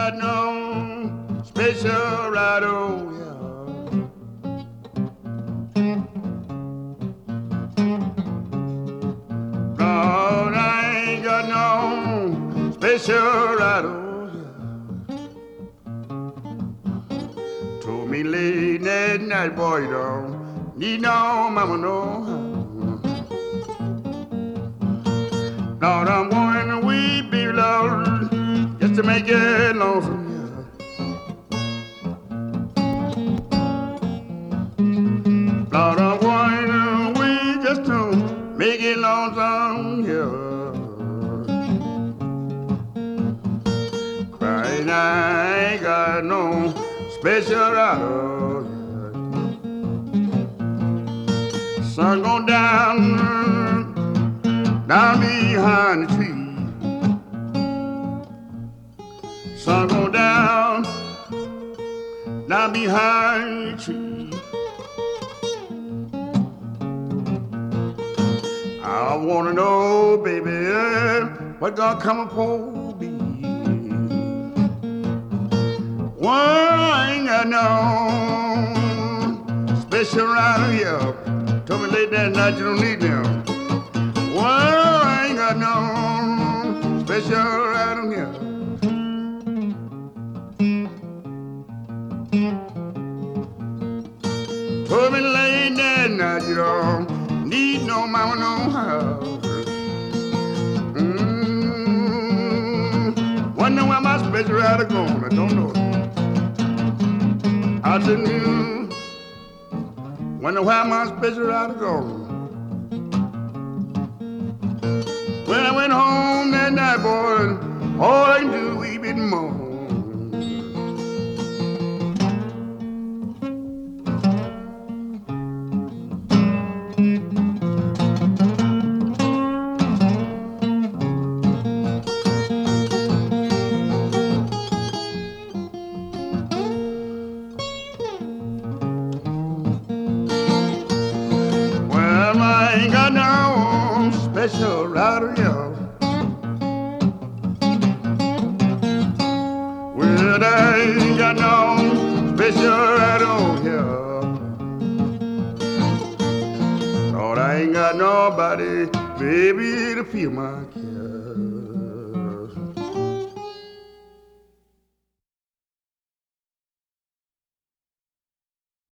got no special right, oh yeah. Lord, I ain't got no special right, oh yeah. Told me late that night, boy, you don't need no mama, no. Lord, I'm going away, baby, Lord, just to make it lonesome. Lord, I'm going away just to make it lonesome, yeah. Crying, I ain't got no special right, yeah. Sun go down, down behind the tree. Sun go down, down behind the tree. I wanna know, baby, what gonna come upon me. Well, I ain't got no special right here. Told me late that night you don't need them. Well, I ain't got no special right here. Told me late that night you don't need no mama, no house. Wonder where my special rider gone, I don't know. I said, wonder where my special rider gone. When I went home that night, boy, all I can do is weep and moan. Special rider, yeah. Well, I ain't got no special rider, yeah. Lord, I ain't got nobody, baby, to feel my care.